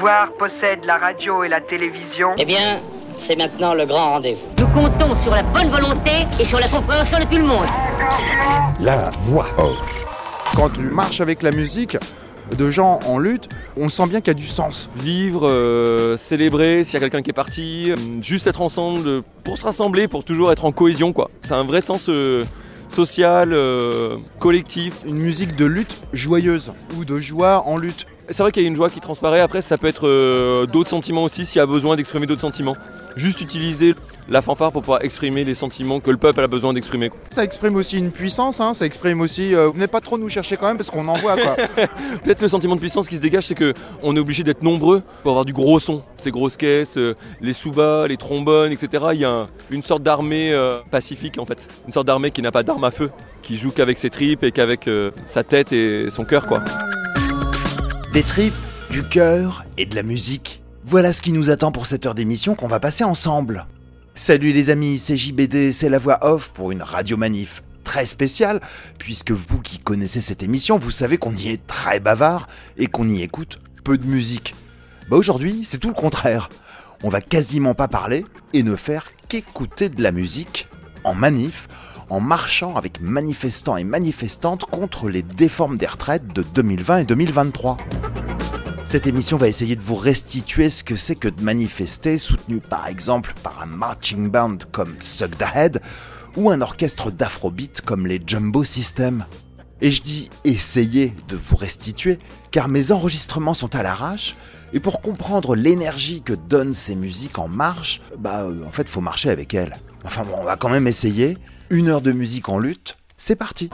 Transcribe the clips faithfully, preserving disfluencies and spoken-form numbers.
pouvoir possède la radio et la télévision. Eh bien, c'est maintenant le grand rendez-vous. Nous comptons sur la bonne volonté et sur la compréhension de tout le monde. La voix off. Quand tu marches avec la musique de gens en lutte, on sent bien qu'il y a du sens. Vivre, euh, célébrer s'il y a quelqu'un qui est parti, euh, juste être ensemble euh, pour se rassembler, pour toujours être en cohésion, quoi. C'est un vrai sens euh, social, euh, collectif. Une musique de lutte joyeuse ou de joie en lutte. C'est vrai qu'il y a une joie qui transparaît, après ça peut être euh, d'autres sentiments aussi s'il y a besoin d'exprimer d'autres sentiments. Juste utiliser la fanfare pour pouvoir exprimer les sentiments que le peuple a besoin d'exprimer. Ça exprime aussi une puissance, hein, ça exprime aussi... Euh, venez pas trop nous chercher quand même parce qu'on en voit quoi. Peut-être le sentiment de puissance qui se dégage, c'est qu'on est obligé d'être nombreux pour avoir du gros son. Ces grosses caisses, euh, les soubas, les trombones, et cetera. Il y a un, une sorte d'armée euh, pacifique en fait. Une sorte d'armée qui n'a pas d'arme à feu, qui joue qu'avec ses tripes et qu'avec euh, sa tête et son cœur, quoi. Des tripes, du cœur et de la musique. Voilà ce qui nous attend pour cette heure d'émission qu'on va passer ensemble. Salut les amis, c'est J B D, c'est la voix off pour une radio manif très spéciale, puisque vous qui connaissez cette émission, vous savez qu'on y est très bavard et qu'on y écoute peu de musique. Bah aujourd'hui, c'est tout le contraire. On va quasiment pas parler et ne faire qu'écouter de la musique en manif, en marchant avec manifestants et manifestantes contre les déformes des retraites de deux mille vingt et deux mille vingt-trois. Cette émission va essayer de vous restituer ce que c'est que de manifester, soutenu par exemple par un marching band comme Suck the Head ou un orchestre d'afrobeat comme les Jumbo System. Et je dis essayer de vous restituer car mes enregistrements sont à l'arrache et pour comprendre l'énergie que donnent ces musiques en marche, bah euh, en fait faut marcher avec elles. Enfin bon, on va quand même essayer. Une heure de musique en lutte, c'est parti.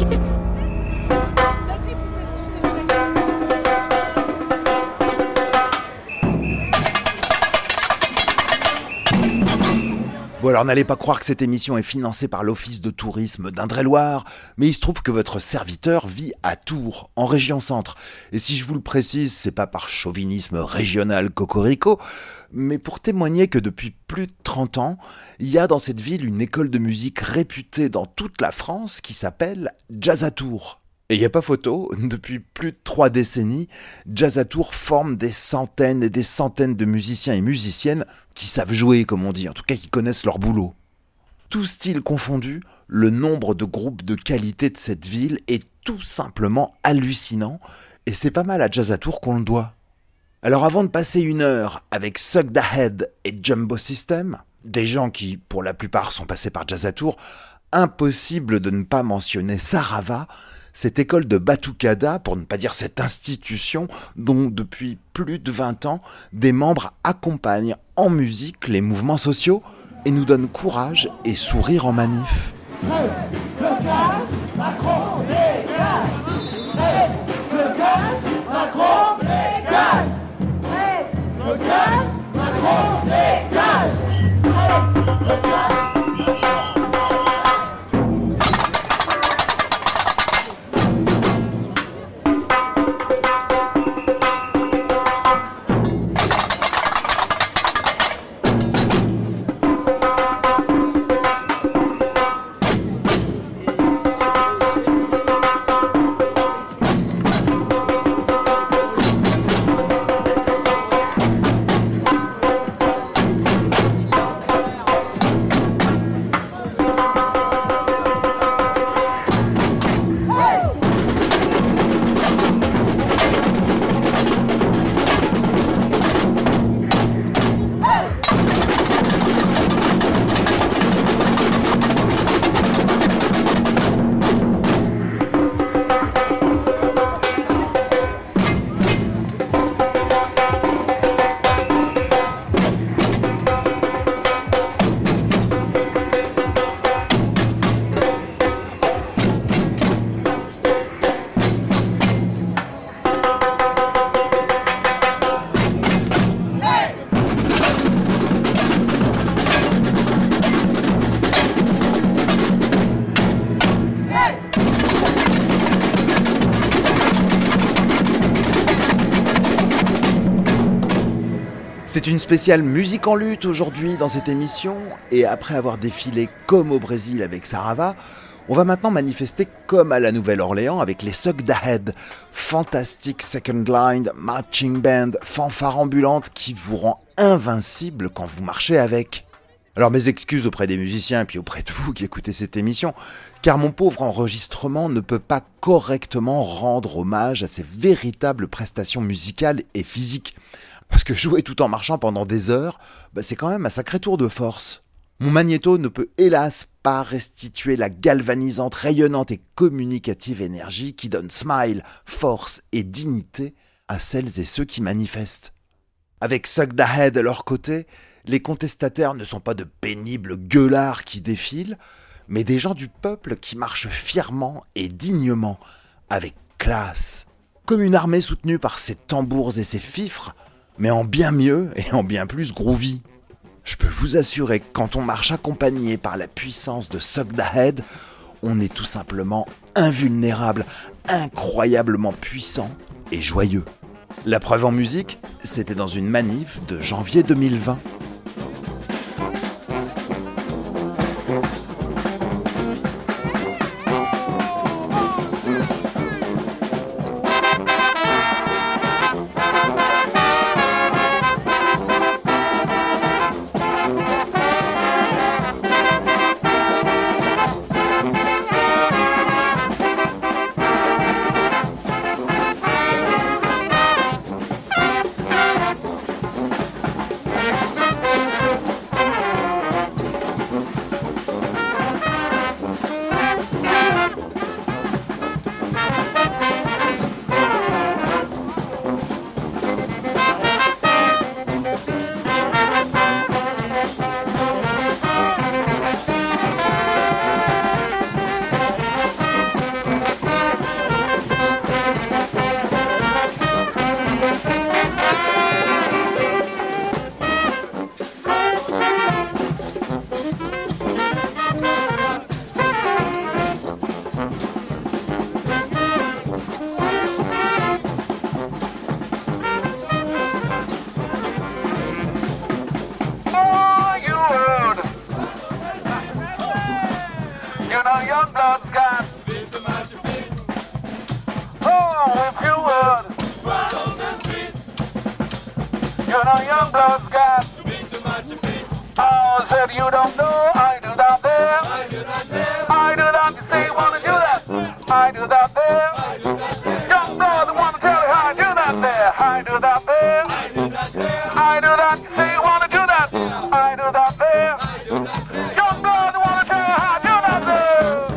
Bon alors n'allez pas croire que cette émission est financée par l'Office de tourisme d'Indre-et-Loire, mais il se trouve que votre serviteur vit à Tours, en région centre. Et si je vous le précise, c'est pas par chauvinisme régional cocorico, mais pour témoigner que depuis plus de trente ans, il y a dans cette ville une école de musique réputée dans toute la France qui s'appelle Jazz à Tours. Et il n'y a pas photo, depuis plus de trois décennies, Jazz à Tours forme des centaines et des centaines de musiciens et musiciennes qui savent jouer, comme on dit, en tout cas qui connaissent leur boulot. Tout style confondu, le nombre de groupes de qualité de cette ville est tout simplement hallucinant, et c'est pas mal à Jazz à Tours qu'on le doit. Alors avant de passer une heure avec Suck the Head et Jumbo System, des gens qui, pour la plupart, sont passés par Jazz à Tours, impossible de ne pas mentionner Sarava, cette école de Batucada, pour ne pas dire cette institution, dont depuis plus de vingt ans, des membres accompagnent en musique les mouvements sociaux et nous donnent courage et sourire en manif. Hey, dégage, Macron, dégage. Hey, dégage, Macron, dégage. Hey, dégage, Macron, dégage. Hey, dégage. C'est une spéciale musique en lutte aujourd'hui dans cette émission, et après avoir défilé comme au Brésil avec Sarava, On va maintenant manifester comme à la Nouvelle-Orléans avec les Suck Da Head, fantastique second line, marching band, fanfare ambulante qui vous rend invincible quand vous marchez avec. Alors mes excuses auprès des musiciens et puis auprès de vous qui écoutez cette émission, car mon pauvre enregistrement ne peut pas correctement rendre hommage à ces véritables prestations musicales et physiques. Parce que jouer tout en marchant pendant des heures, bah c'est quand même un sacré tour de force. Mon magnéto ne peut hélas pas restituer la galvanisante, rayonnante et communicative énergie qui donne smile, force et dignité à celles et ceux qui manifestent. Avec Suck Da Head à leur côté, les contestataires ne sont pas de pénibles gueulards qui défilent, mais des gens du peuple qui marchent fièrement et dignement, avec classe, comme une armée soutenue par ses tambours et ses fifres, mais en bien mieux et en bien plus groovy. Je peux vous assurer que quand on marche accompagné par la puissance de Suck Da Head, on est tout simplement invulnérable, incroyablement puissant et joyeux. La preuve en musique, c'était dans une manif de janvier deux mille vingt. You know young blood's got oh, said you don't know, I do that there. I do that there. I do that, you say you wanna do that. I do that there. I do that there. Young blood wanna tell you how I do that there. I do that there. I do that there. I do that, you say you wanna do that. I do that there. I do that there. Young blood wanna tell you how I do that there.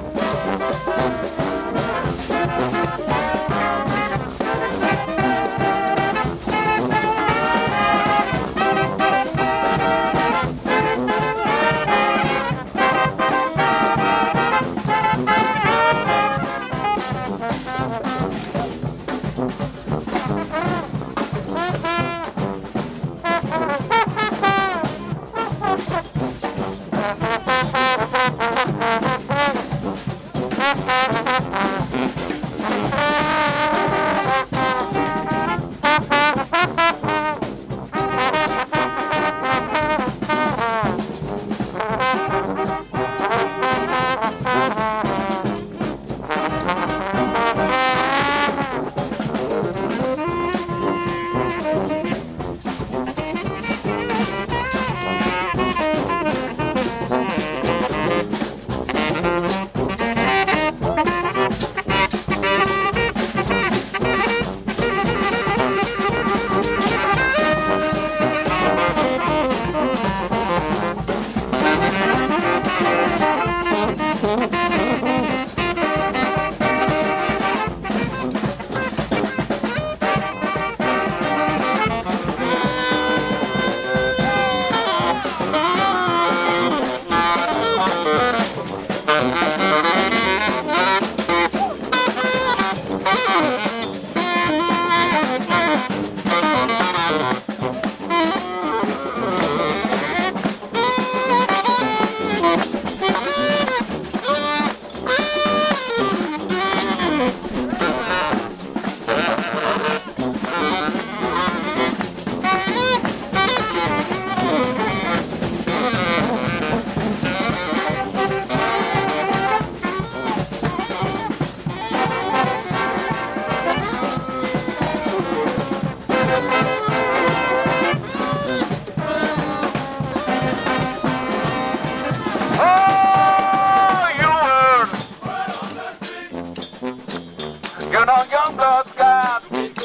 You know young blood's got.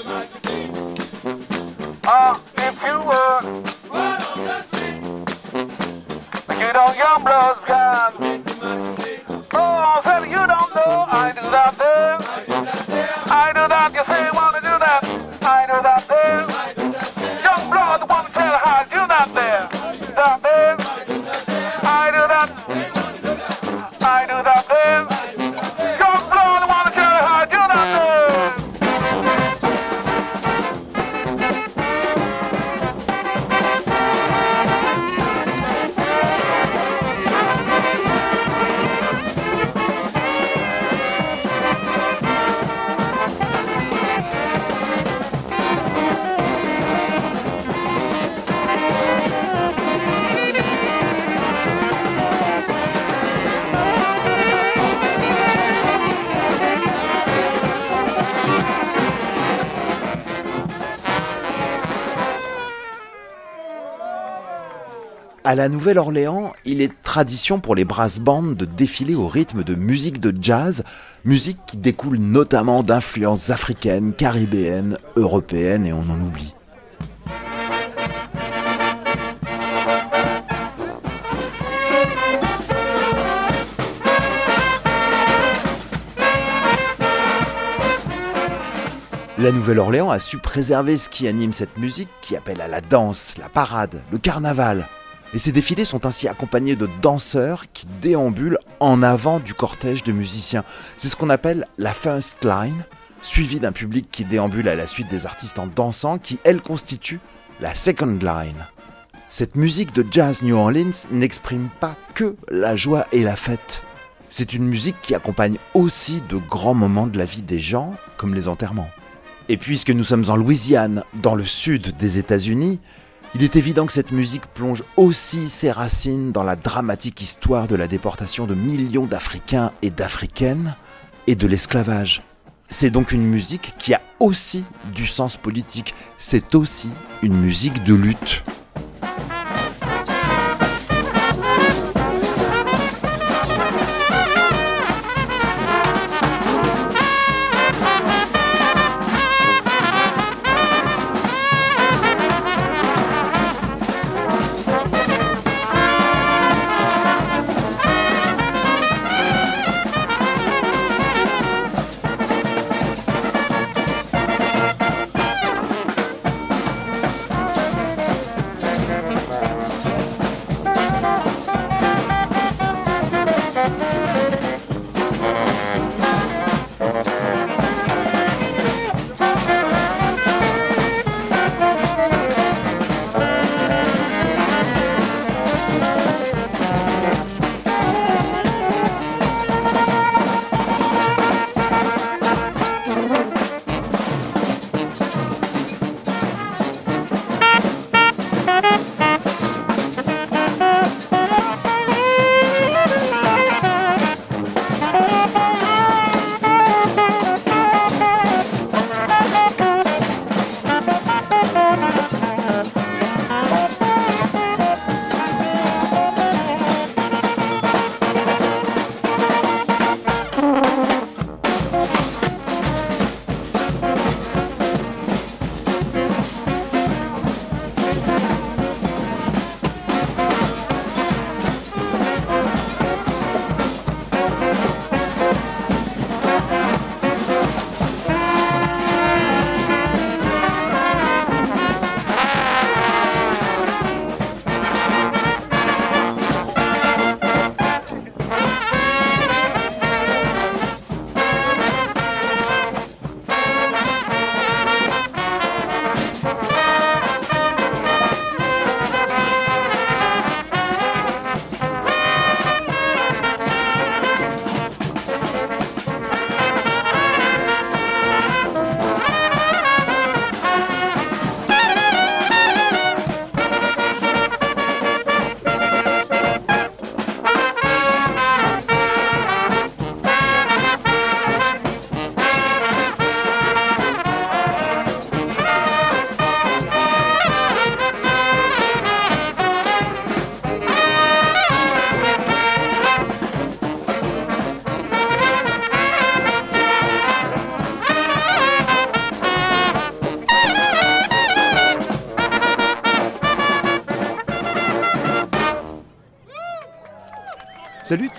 Ah, if you were. You know young blood's got. Oh, said you don't know. I do that there. I do that. You say you want to do that. I do that there. Young blood want to tell how to do that there. That there. I do that. I do that there. Young blood want to tell how to do that there. À la Nouvelle-Orléans, il est tradition pour les brass bands de défiler au rythme de musique de jazz, musique qui découle notamment d'influences africaines, caribéennes, européennes et on en oublie. La Nouvelle-Orléans a su préserver ce qui anime cette musique qui appelle à la danse, la parade, le carnaval. Et ces défilés sont ainsi accompagnés de danseurs qui déambulent en avant du cortège de musiciens. C'est ce qu'on appelle la first line, suivi d'un public qui déambule à la suite des artistes en dansant qui, elle, constitue la second line. Cette musique de jazz New Orleans n'exprime pas que la joie et la fête. C'est une musique qui accompagne aussi de grands moments de la vie des gens, comme les enterrements. Et puisque nous sommes en Louisiane, dans le sud des États-Unis, il est évident que cette musique plonge aussi ses racines dans la dramatique histoire de la déportation de millions d'Africains et d'Africaines et de l'esclavage. C'est donc une musique qui a aussi du sens politique. C'est aussi une musique de lutte.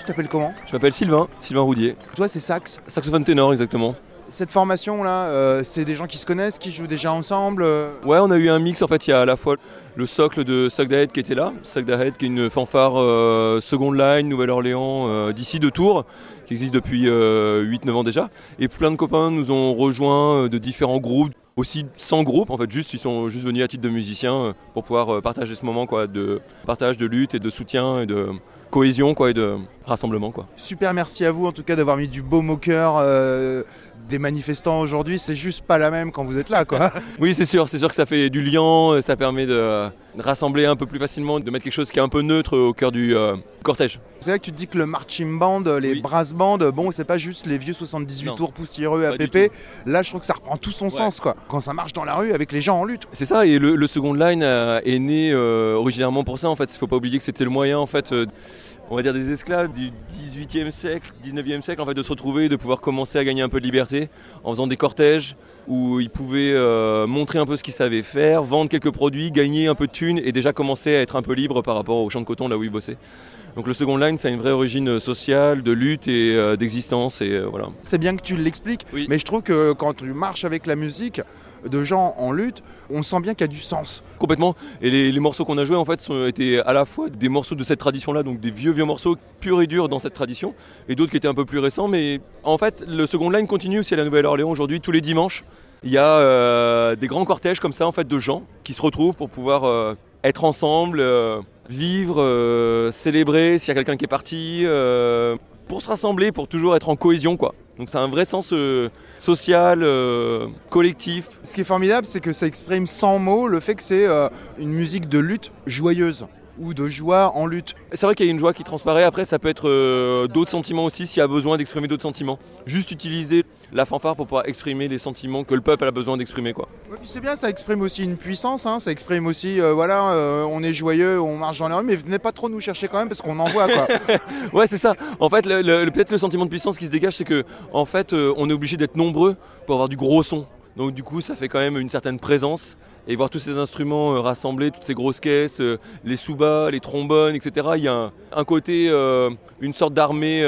t'appelles comment? Je m'appelle Sylvain, Sylvain Roudier. Toi, c'est sax. Saxophone ténor, exactement. Cette formation-là, euh, c'est des gens qui se connaissent, qui jouent déjà ensemble euh... Ouais, on a eu un mix. En fait, il y a à la fois le socle de Suck the Head qui était là. Suck the Head qui est une fanfare euh, Second Line, Nouvelle-Orléans, euh, d'ici de Tours, qui existe depuis euh, huit neuf ans déjà. Et plein de copains nous ont rejoints euh, de différents groupes. Aussi sans groupe, en fait, juste, ils sont juste venus à titre de musiciens euh, pour pouvoir euh, partager ce moment quoi, de partage, de lutte et de soutien et de cohésion quoi, et de rassemblement. Quoi. Super, merci à vous en tout cas d'avoir mis du baume au cœur euh, des manifestants aujourd'hui. C'est juste pas la même quand vous êtes là. Quoi. Oui, c'est sûr, c'est sûr que ça fait du lien, ça permet de, de rassembler un peu plus facilement, de mettre quelque chose qui est un peu neutre au cœur du euh, cortège. C'est là que tu te dis que le marching band, les oui. brass bands, bon, c'est pas juste les vieux soixante-dix-huit non. tours poussiéreux à pépé. Là, je trouve que ça reprend tout son ouais. sens quoi. Quand ça marche dans la rue avec les gens en lutte. C'est ça, et le, le Second Line euh, est né euh, originairement pour ça. En fait, il faut pas oublier que c'était le moyen en fait. Euh, on va dire des esclaves du dix-huitième siècle, dix-neuvième siècle, en fait, de se retrouver, de pouvoir commencer à gagner un peu de liberté en faisant des cortèges où ils pouvaient euh, montrer un peu ce qu'ils savaient faire, vendre quelques produits, gagner un peu de thunes et déjà commencer à être un peu libre par rapport au champ de coton là où ils bossaient. Donc le Second Line, ça a une vraie origine sociale, de lutte et euh, d'existence et euh, voilà. C'est bien que tu l'expliques, oui. mais je trouve que quand tu marches avec la musique de gens en lutte, on sent bien qu'il y a du sens. Complètement. Et les, les morceaux qu'on a joués en fait sont, étaient à la fois des morceaux de cette tradition-là, donc des vieux vieux morceaux purs et durs dans cette tradition, et d'autres qui étaient un peu plus récents. Mais en fait, le Second Line continue aussi à la Nouvelle-Orléans aujourd'hui, tous les dimanches. Il y a euh, des grands cortèges comme ça en fait de gens qui se retrouvent pour pouvoir euh, être ensemble, euh, vivre, euh, célébrer s'il y a quelqu'un qui est parti, euh, pour se rassembler, pour toujours être en cohésion quoi. Donc c'est un vrai sens euh, social, euh, collectif. Ce qui est formidable, c'est que ça exprime sans mots le fait que c'est euh, une musique de lutte joyeuse ou de joie en lutte. C'est vrai qu'il y a une joie qui transparaît. Après, ça peut être euh, d'autres sentiments aussi s'il y a besoin d'exprimer d'autres sentiments. Juste utiliser la fanfare pour pouvoir exprimer les sentiments que le peuple a besoin d'exprimer. Quoi. Ouais, puis c'est bien, ça exprime aussi une puissance. Hein, ça exprime aussi, euh, voilà, euh, on est joyeux, on marche dans la rue, mais venez pas trop nous chercher quand même parce qu'on en voit. Quoi. Ouais, c'est ça. En fait, le, le, peut-être le sentiment de puissance qui se dégage, c'est que en fait, euh, on est obligé d'être nombreux pour avoir du gros son. Donc du coup, ça fait quand même une certaine présence. Et voir tous ces instruments euh, rassemblés, toutes ces grosses caisses, euh, les soubas, les trombones, et cetera. Il y a un, un côté, euh, une sorte d'armée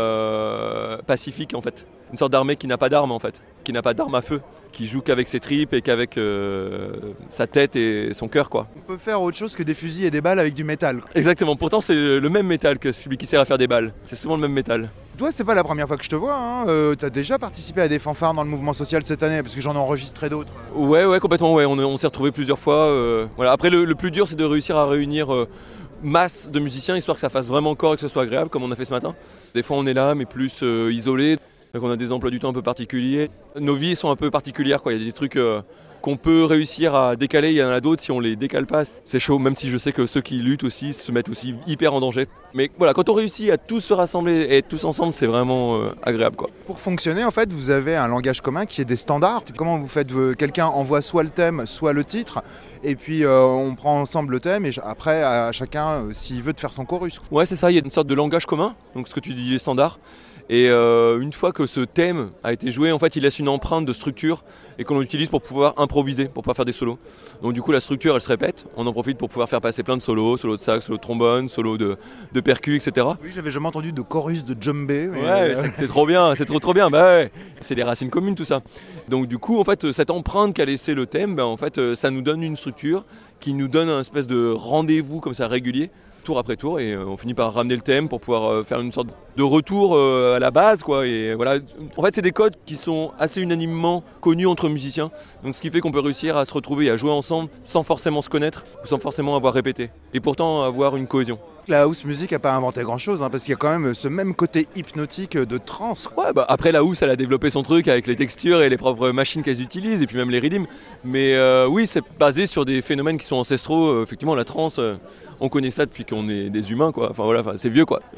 euh, pacifique en fait. Une sorte d'armée qui n'a pas d'armes en fait, qui n'a pas d'armes à feu, qui joue qu'avec ses tripes et qu'avec euh, sa tête et son cœur quoi. On peut faire autre chose que des fusils et des balles avec du métal. Exactement, pourtant c'est le même métal que celui qui sert à faire des balles. C'est souvent le même métal. Toi, c'est pas la première fois que je te vois, hein. euh, t'as déjà participé à des fanfares dans le mouvement social cette année, parce que j'en ai enregistré d'autres. Ouais, ouais, complètement, ouais. On, on s'est retrouvés plusieurs fois. Euh, voilà. Après, le, le plus dur, c'est de réussir à réunir euh, masse de musiciens, histoire que ça fasse vraiment corps et que ce soit agréable, comme on a fait ce matin. Des fois, on est là, mais plus euh, isolés. Donc, on a des emplois du temps un peu particuliers. Nos vies sont un peu particulières, quoi. Il y a des trucs euh, qu'on peut réussir à décaler, il y en a d'autres, si on les décale pas, c'est chaud, même si je sais que ceux qui luttent aussi se mettent aussi hyper en danger. Mais voilà, quand on réussit à tous se rassembler et être tous ensemble, c'est vraiment euh, agréable quoi. Pour fonctionner, en fait, vous avez un langage commun qui est des standards. Comment vous faites? Quelqu'un envoie soit le thème, soit le titre, et puis euh, on prend ensemble le thème, et après, à chacun, euh, s'il veut, de faire son chorus. Ouais, c'est ça, il y a une sorte de langage commun, donc ce que tu dis, les standards. Et euh, une fois que ce thème a été joué, en fait, il laisse une empreinte de structure et qu'on l'utilise pour pouvoir improviser, pour pouvoir faire des solos. Donc du coup, la structure, elle se répète. On en profite pour pouvoir faire passer plein de solos, solos de sax, solos de trombone, solos de, de percus, et cetera. Oui, j'avais jamais entendu de chorus de djembé. Ouais, euh... c'est trop bien, c'est trop trop bien. Bah ouais, c'est des racines communes tout ça. Donc du coup, en fait, cette empreinte qu'a laissé le thème, bah, en fait, ça nous donne une structure qui nous donne un espèce de rendez-vous comme ça régulier. Tour après tour, et on finit par ramener le thème pour pouvoir faire une sorte de retour à la base quoi. Et voilà, en fait c'est des codes qui sont assez unanimement connus entre musiciens, donc ce qui fait qu'on peut réussir à se retrouver et à jouer ensemble sans forcément se connaître ou sans forcément avoir répété, et pourtant avoir une cohésion. La house music n'a pas inventé grand chose, hein, parce qu'il y a quand même ce même côté hypnotique de trance. Ouais, bah après la house elle a développé son truc avec les textures et les propres machines qu'elles utilisent et puis même les rythms. Mais euh, oui, c'est basé sur des phénomènes qui sont ancestraux. Euh, effectivement, la trance, euh, on connaît ça depuis qu'on est des humains quoi. Enfin voilà, c'est vieux quoi.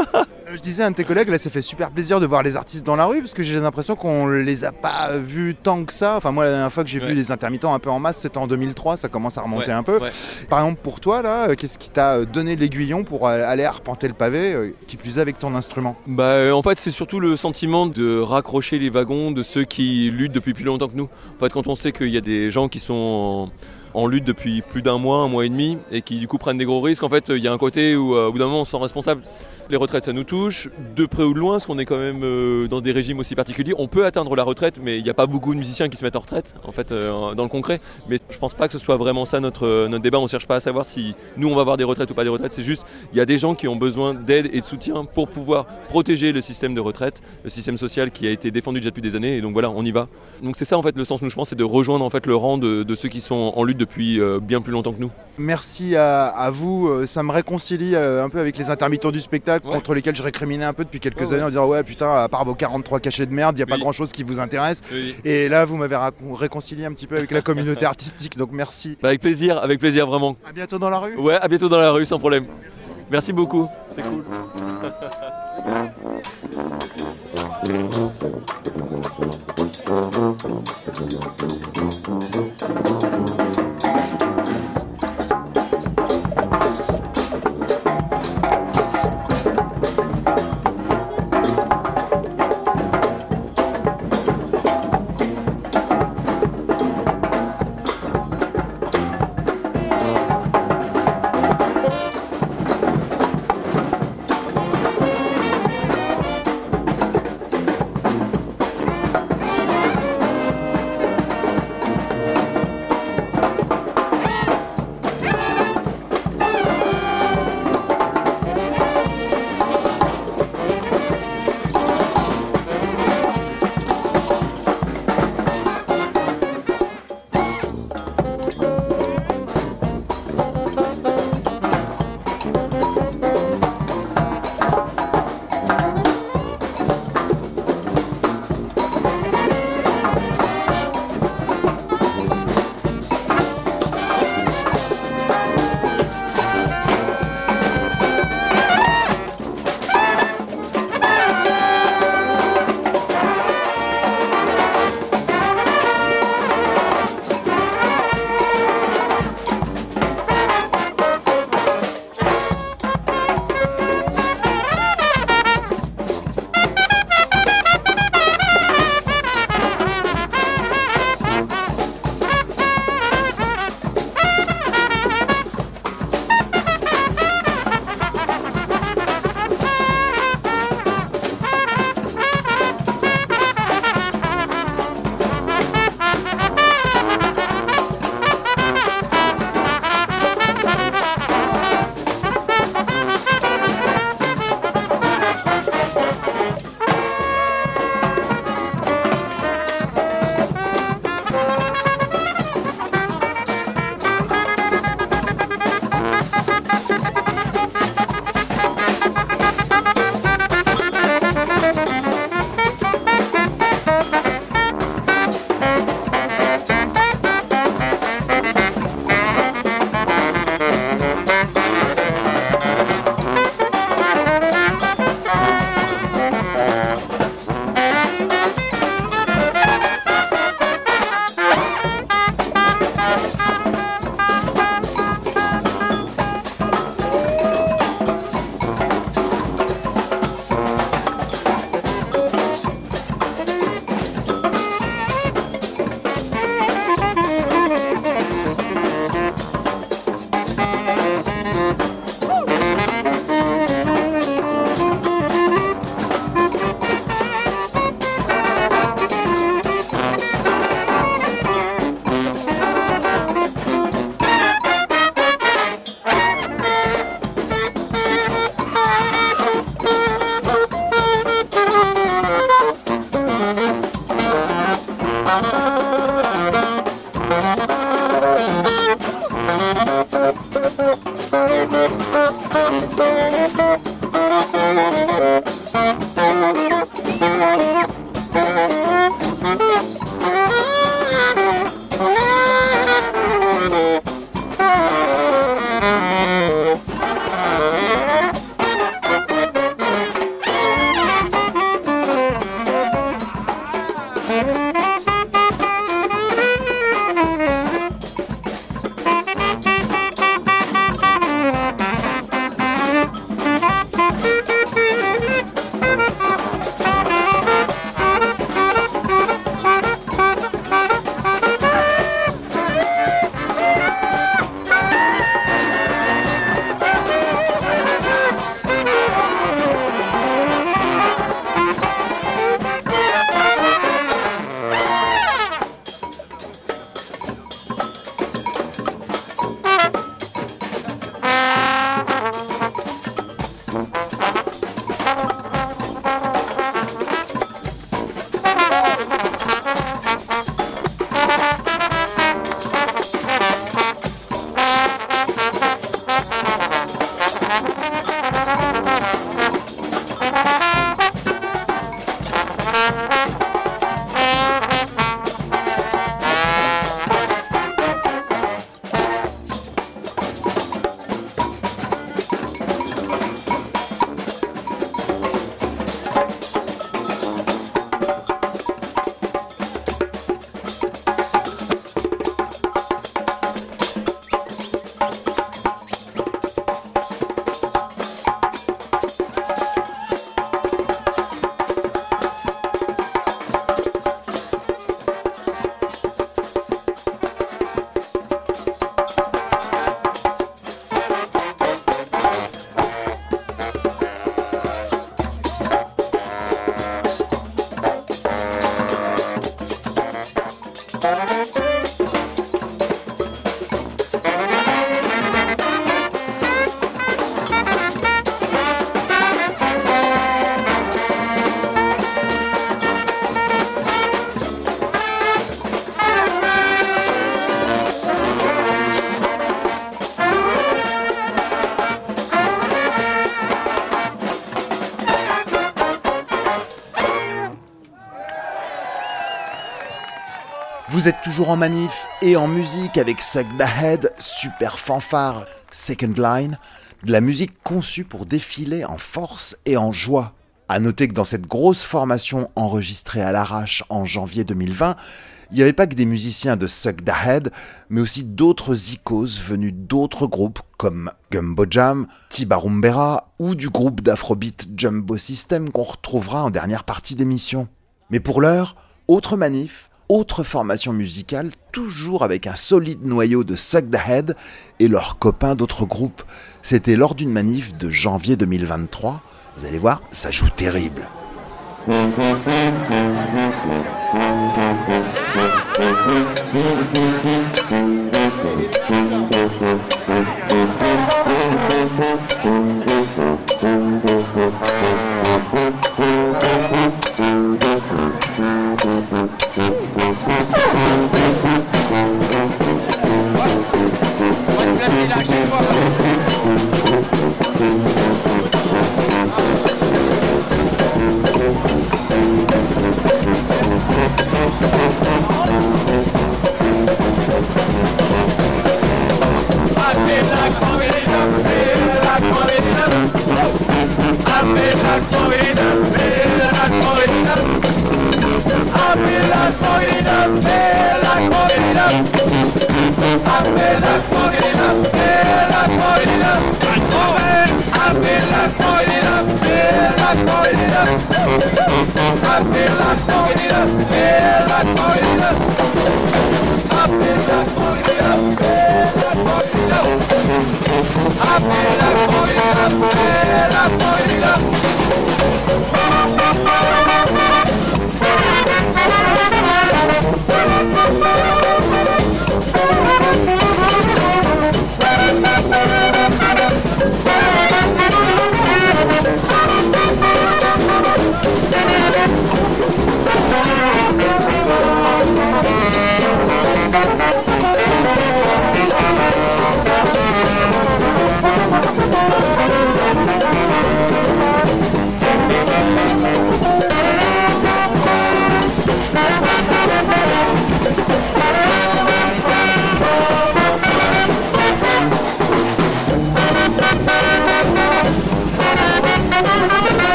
Je disais à un de tes collègues, là, ça fait super plaisir de voir les artistes dans la rue, parce que j'ai l'impression qu'on les a pas vus tant que ça. Enfin, moi, la dernière fois que j'ai ouais. vu les intermittents un peu en masse, c'était en deux mille trois, ça commence à remonter ouais, un peu. Ouais. Par exemple, pour toi, là, qu'est-ce qui t'a donné l'aiguillon pour aller arpenter le pavé, qui plus est avec ton instrument? Bah, en fait, c'est surtout le sentiment de raccrocher les wagons de ceux qui luttent depuis plus longtemps que nous. En fait, quand on sait qu'il y a des gens qui sont en, en lutte depuis plus d'un mois, un mois et demi, et qui du coup prennent des gros risques, en fait, il y a un côté où, euh, au bout d'un moment, on se sent responsable. Les retraites, ça nous touche, de près ou de loin, parce qu'on est quand même euh, dans des régimes aussi particuliers. On peut atteindre la retraite, mais il n'y a pas beaucoup de musiciens qui se mettent en retraite, en fait, euh, dans le concret. Mais je pense pas que ce soit vraiment ça notre, notre débat. On ne cherche pas à savoir si nous, on va avoir des retraites ou pas des retraites. C'est juste, il y a des gens qui ont besoin d'aide et de soutien pour pouvoir protéger le système de retraite, le système social qui a été défendu déjà depuis des années. Et donc voilà, on y va. Donc c'est ça, en fait, le sens, nous, je pense, c'est de rejoindre en fait, le rang de, de ceux qui sont en lutte depuis euh, bien plus longtemps que nous. Merci à, à vous. Ça me réconcilie euh, un peu avec les intermittents du spectacle, ouais. contre lesquels je récriminais un peu depuis quelques oh, années ouais. en disant ouais putain, à part vos quarante-trois cachets de merde, il n'y a oui. pas grand chose qui vous intéresse. Oui. Et là vous m'avez racon- réconcilié un petit peu avec la communauté artistique, donc merci. Bah avec plaisir, avec plaisir vraiment. À bientôt dans la rue. Ouais, à bientôt dans la rue sans problème. Merci, merci beaucoup, c'est cool. Vous êtes toujours en manif et en musique avec Suck the Head, super fanfare, second line, de la musique conçue pour défiler en force et en joie. À noter que dans cette grosse formation enregistrée à l'arrache en janvier deux mille vingt, il n'y avait pas que des musiciens de Suck the Head, mais aussi d'autres icônes venus d'autres groupes comme Gumbo Jam, Tiba Rumbera ou du groupe d'Afrobeat Jumbo System qu'on retrouvera en dernière partie d'émission. Mais pour l'heure, autre manif, autre formation musicale, toujours avec un solide noyau de Suck the Head et leurs copains d'autres groupes. C'était lors d'une manif de janvier deux mille vingt-trois. Vous allez voir, ça joue terrible.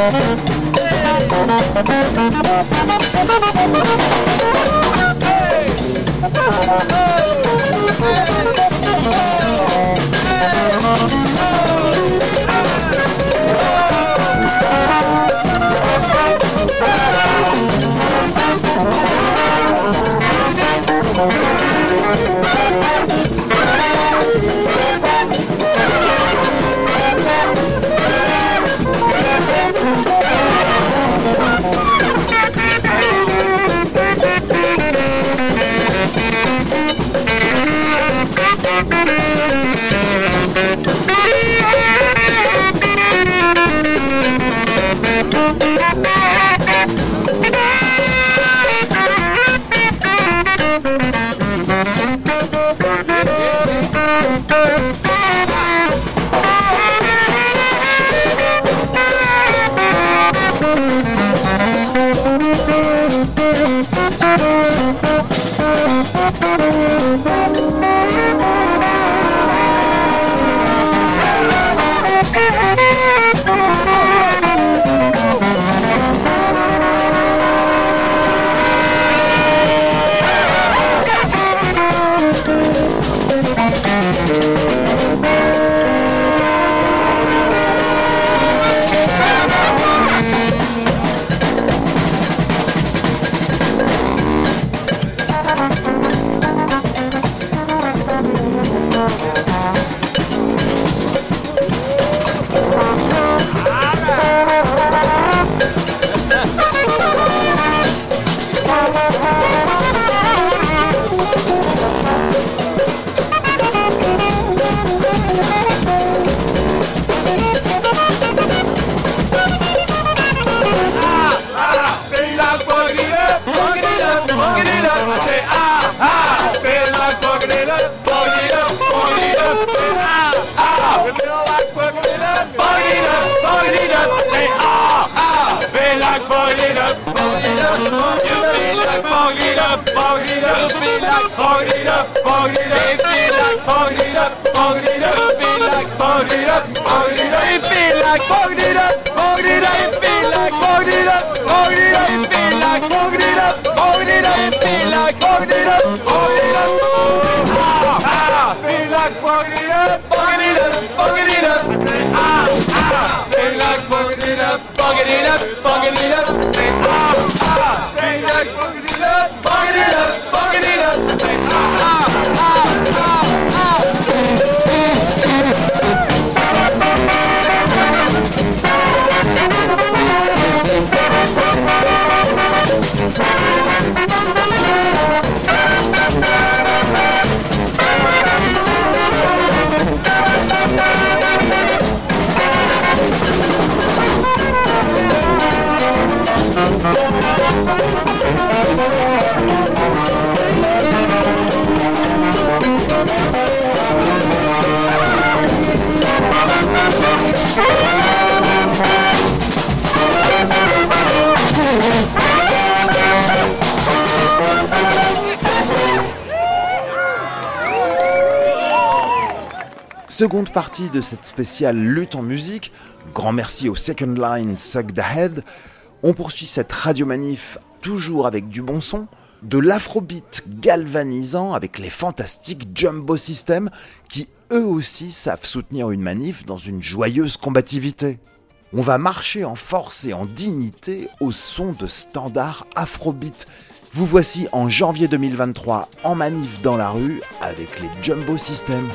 Seconde partie de cette spéciale lutte en musique. Grand merci au Second Line Suck the Head. On poursuit cette radio-manif toujours avec du bon son, de l'afrobeat galvanisant avec les fantastiques Jumbo System qui eux aussi savent soutenir une manif dans une joyeuse combativité. On va marcher en force et en dignité au son de standards afrobeat. Vous voici en janvier deux mille vingt-trois en manif dans la rue avec les Jumbo System.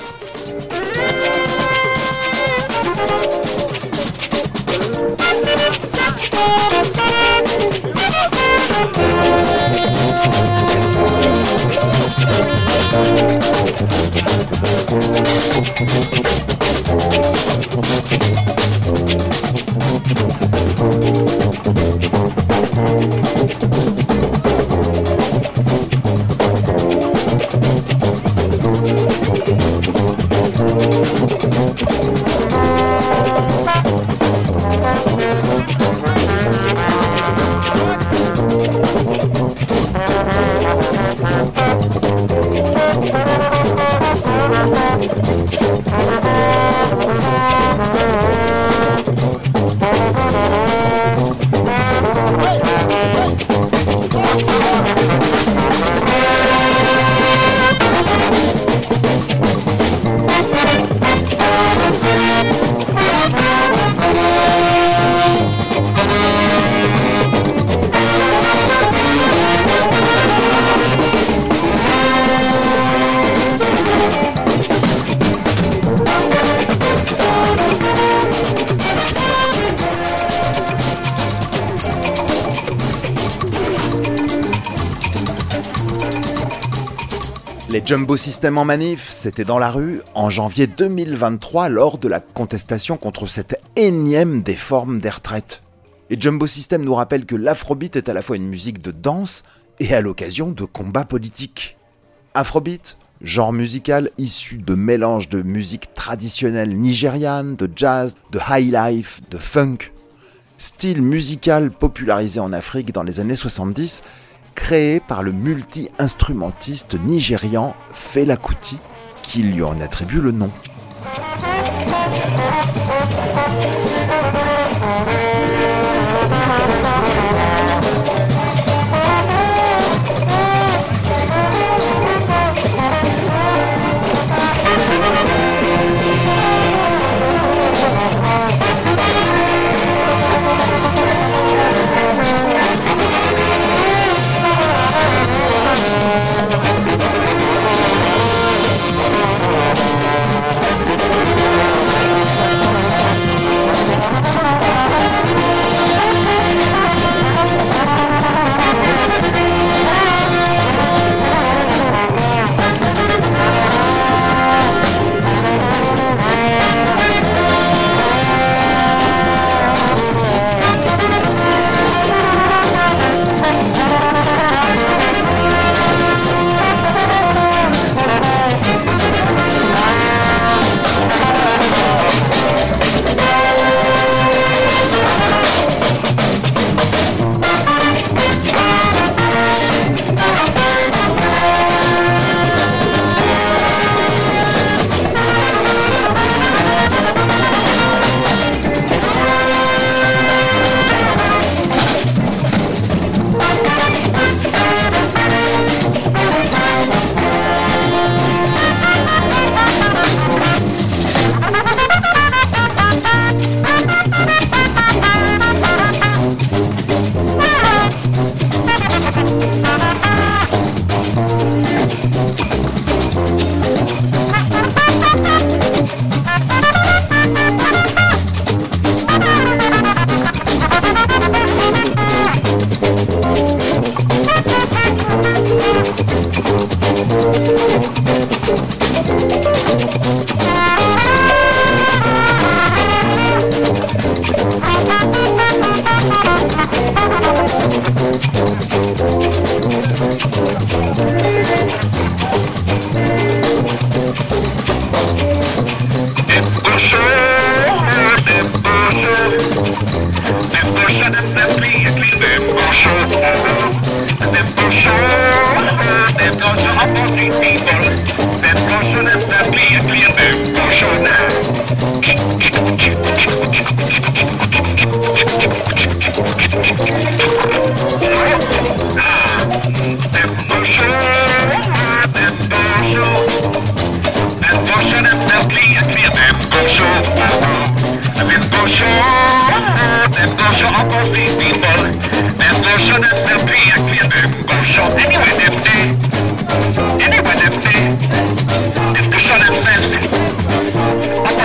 Les Jumbo System en manif, c'était dans la rue en janvier deux mille vingt-trois lors de la contestation contre cette énième déforme des retraites. Et Jumbo System nous rappelle que l'afrobeat est à la fois une musique de danse et à l'occasion de combats politiques. Afrobeat, genre musical issu de mélanges de musique traditionnelle nigériane, de jazz, de high life, de funk. Style musical popularisé en Afrique dans les années soixante-dix, créé par le multi-instrumentiste nigérian Fela Kuti, qui lui en attribue le nom.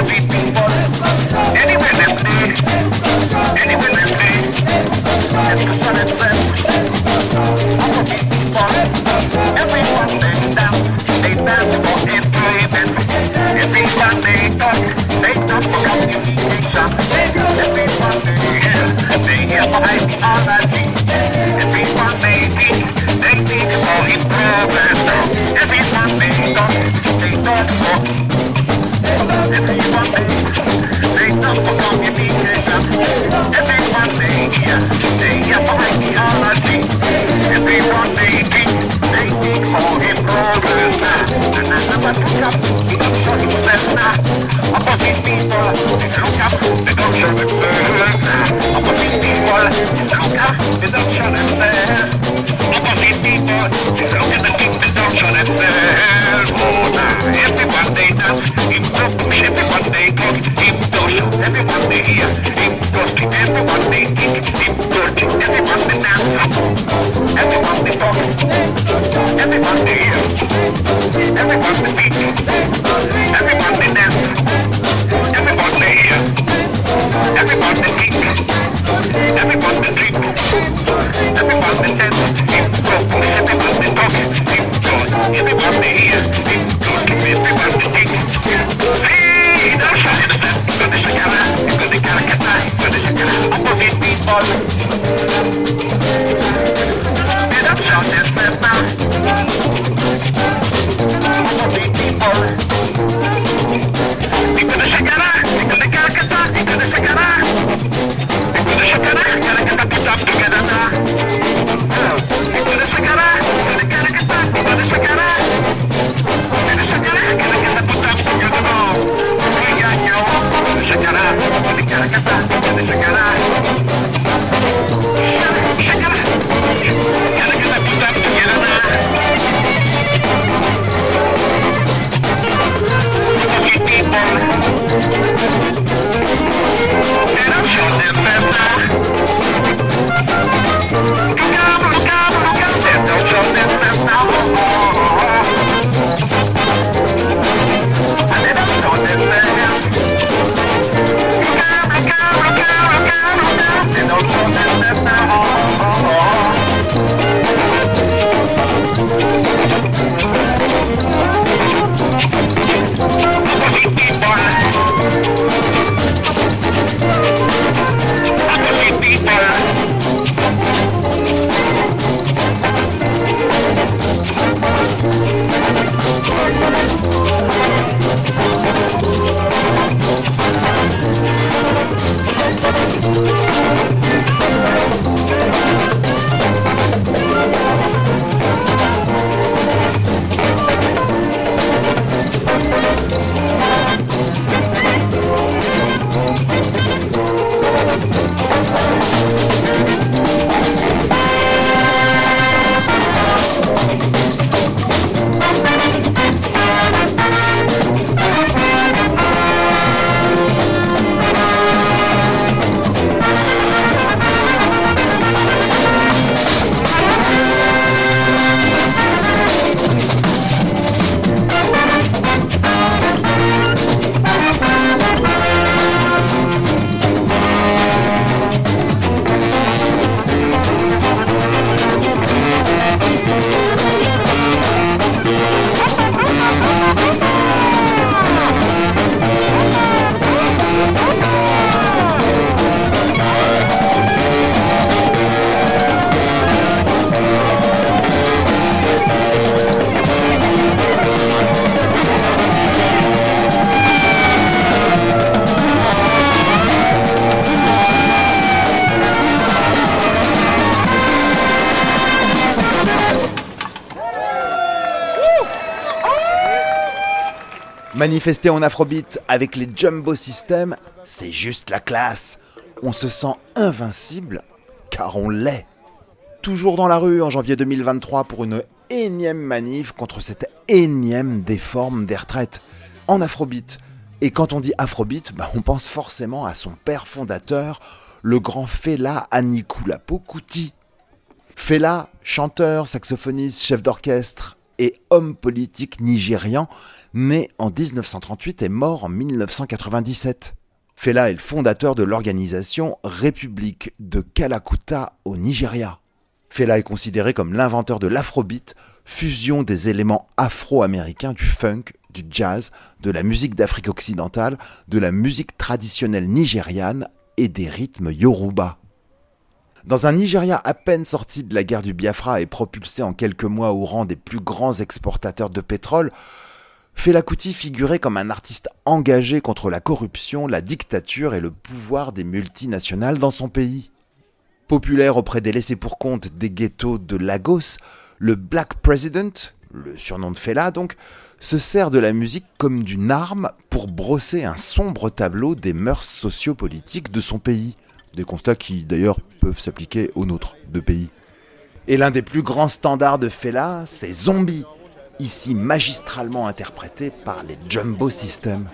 Anyway, Manifester en afrobeat avec les Jumbo System, c'est juste la classe. On se sent invincible, car on l'est. Toujours dans la rue en janvier deux mille vingt-trois pour une énième manif contre cette énième déforme des retraites. En afrobeat. Et quand on dit afrobeat, bah on pense forcément à son père fondateur, le grand Fela Anikulapo Kuti. Fela, chanteur, saxophoniste, chef d'orchestre et homme politique nigérian, né en dix-neuf cent trente-huit et mort en mille neuf cent quatre-vingt-dix-sept. Fela est le fondateur de l'organisation République de Kalakuta au Nigeria. Fela est considéré comme l'inventeur de l'afrobeat, fusion des éléments afro-américains du funk, du jazz, de la musique d'Afrique occidentale, de la musique traditionnelle nigériane et des rythmes yoruba. Dans un Nigeria à peine sorti de la guerre du Biafra et propulsé en quelques mois au rang des plus grands exportateurs de pétrole, Fela Kuti figurait comme un artiste engagé contre la corruption, la dictature et le pouvoir des multinationales dans son pays. Populaire auprès des laissés-pour-compte des ghettos de Lagos, le Black President, le surnom de Fela donc, se sert de la musique comme d'une arme pour brosser un sombre tableau des mœurs sociopolitiques de son pays. Des constats qui, d'ailleurs, peuvent s'appliquer aux nôtres, deux pays. Et l'un des plus grands standards de Fela, c'est Zombie, ici magistralement interprété par les Jumbo System.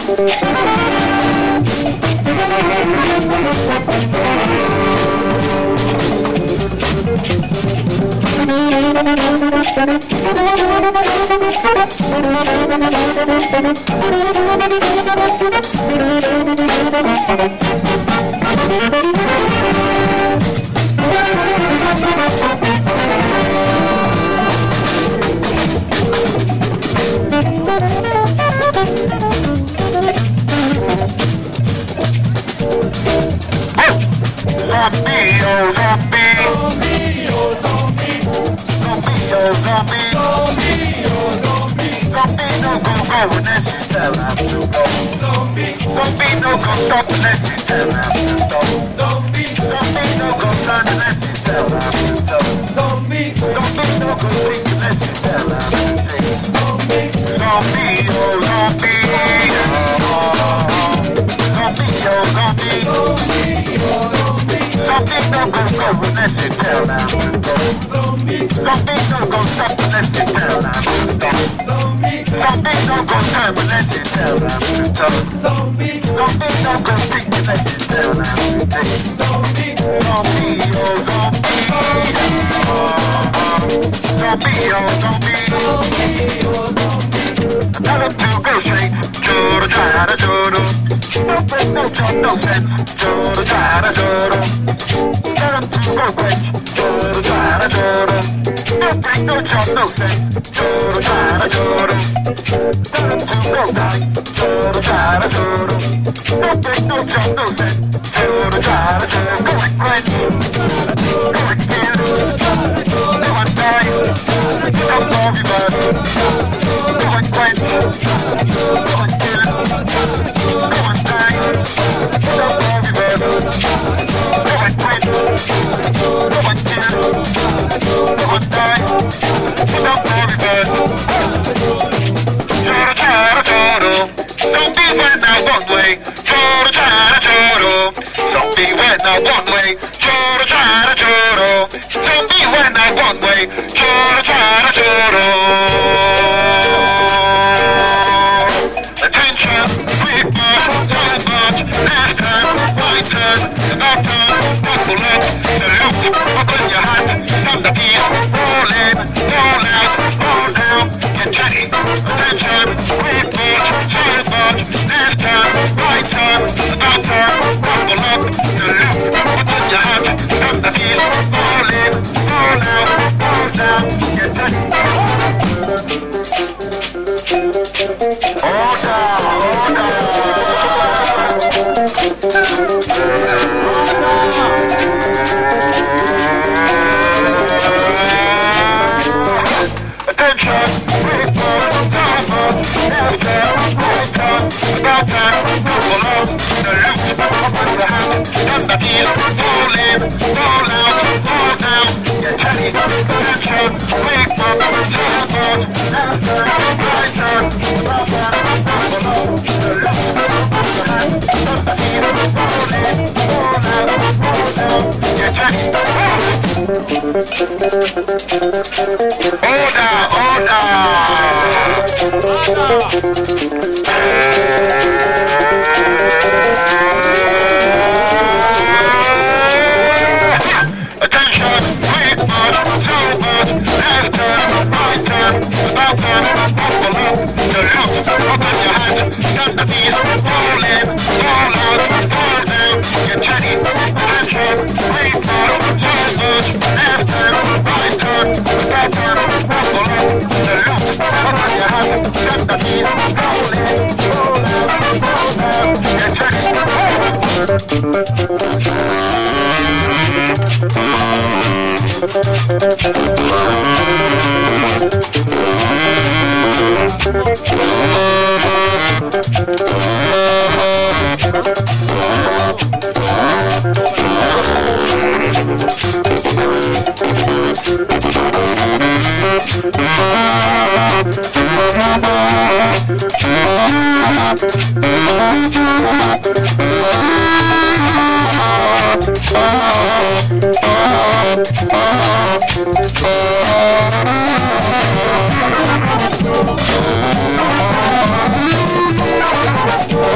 Oh,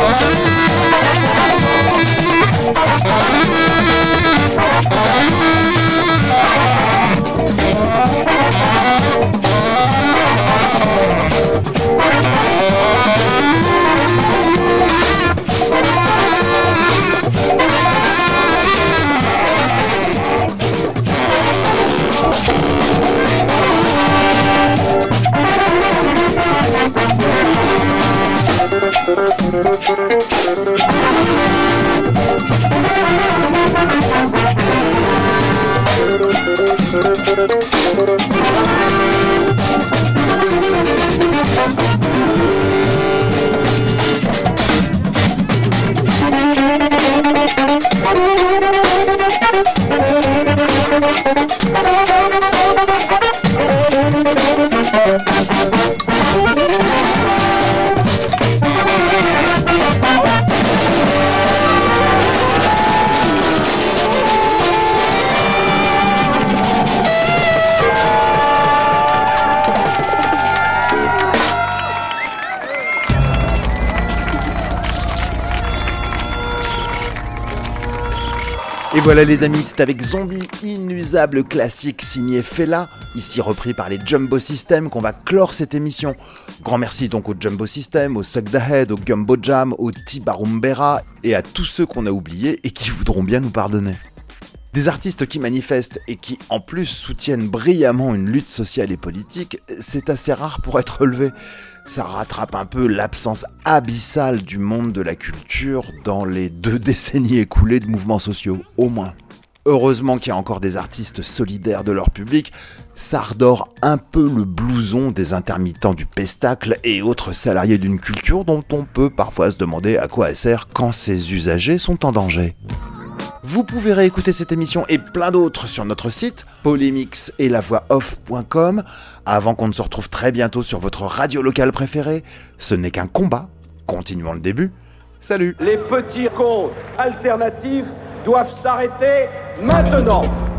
Et voilà les amis, c'est avec Zombie, inusable classique signé Fela, ici repris par les Jumbo System, qu'on va clore cette émission. Grand merci donc au Jumbo System, au Suck the Head, au Gumbo Jam, au Tibarumbera et à tous ceux qu'on a oubliés et qui voudront bien nous pardonner. Des artistes qui manifestent et qui en plus soutiennent brillamment une lutte sociale et politique, c'est assez rare pour être relevé. Ça rattrape un peu l'absence abyssale du monde de la culture dans les deux décennies écoulées de mouvements sociaux, au moins. Heureusement qu'il y a encore des artistes solidaires de leur public, ça redore un peu le blouson des intermittents du pestacle et autres salariés d'une culture dont on peut parfois se demander à quoi elle sert quand ses usagers sont en danger. Vous pouvez réécouter cette émission et plein d'autres sur notre site polémix et la voix off point com. Avant qu'on ne se retrouve très bientôt sur votre radio locale préférée, ce n'est qu'un combat. Continuons le début. Salut. Les petits contes alternatifs doivent s'arrêter maintenant.